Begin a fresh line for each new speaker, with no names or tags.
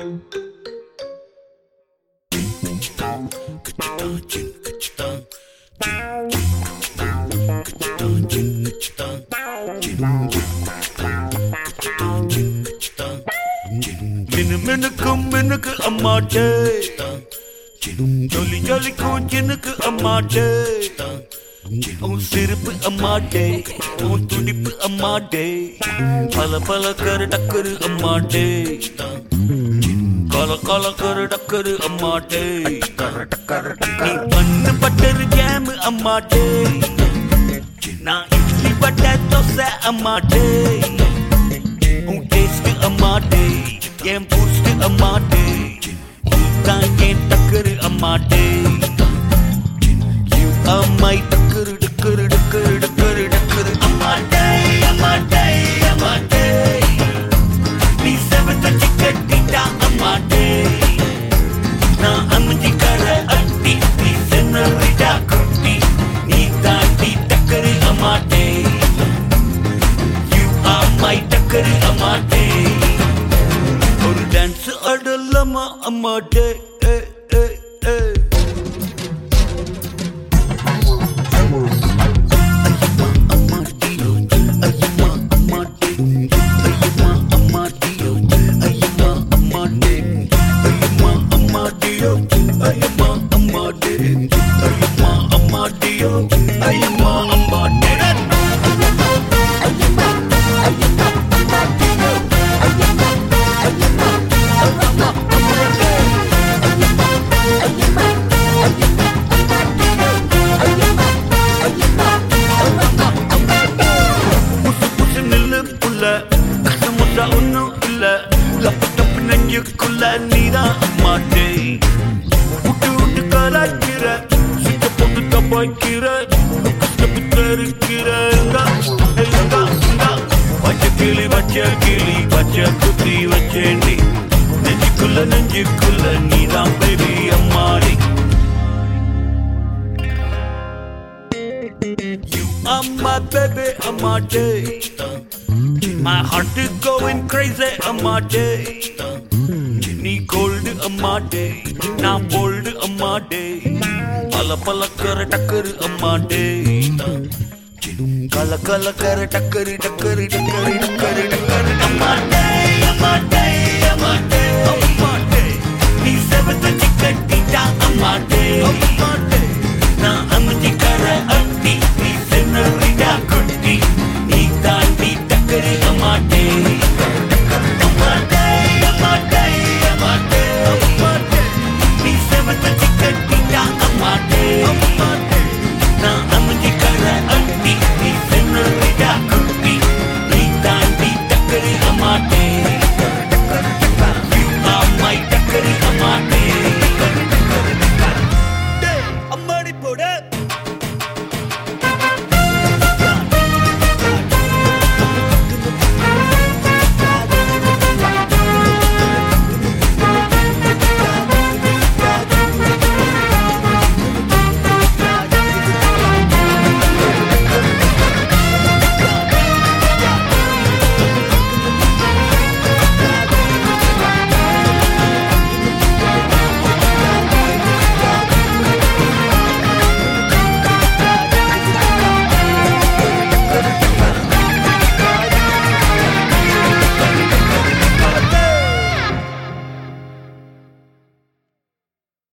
மினுக்கு அம்மாட்டே ஜொலி ஜொலிக்கும் ஜினுக்கு அம்மாட்டே உன் சிரிப்பு அம்மாட்டே உன் துடிப்பு அம்மாட்டே பல பல கரு டக்கரு அம்மாட்டே கல கல கரு டக்கரு அம்மாட்டே நீ பண்ணு பட்டரு ஜாமு அம்மாட்டே நான் இட்லி பட்ட தோசை அம்மாட்டே உன் டேஸ்ட் அம்மாட்டே என் பூஸ்ட் அம்மாட்டே நீதான் என் டக்கரு அம்மாட்டே You are my டக்கரு டக்கரு டக்கரு டக்கரு டக்கரு அம்மாட்டே அம்மாட்டே அம்மாட்டே நீ செவத்த சிக்கட்டிட்டா அம்மாட்டே நான் அம்மிக்கர அட்டி நீ சென்னரிடா குட்டி நீ தாண்டி டக்கரு அம்மாட்டே You are my டக்கரு அம்மாட்டே ஒரு டான்ஸ் ஆடலாமா அம்மாட்டே ஒன்னும் இல்ல லப்பட்டப்பு நெஞ்சுக்குள்ள நீதான் அம்மாட்டே விட்டு விட்டு கலாய்க்கிற சுத்த போட்டு தப்பாய்க்கிற கஷ்டப்பு தருக்கிற வச்ச கிளி பச்சை குத்தி வச்சேண்டி நெஞ்சுக்குள்ள நீதான் பேபி அம்மாடி You are my baby அம்மாட்டே My heart is going crazy அம்மாட்டே நீ கோல்டு அம்மாட்டே நான் போல்டு அம்மாட்டே பல பல கர டக்கரு அம்மாட்டே கல கல கர டக்கரு டக்கரு டக்கரு டக்கரு டக்கரு அம்மாட்டே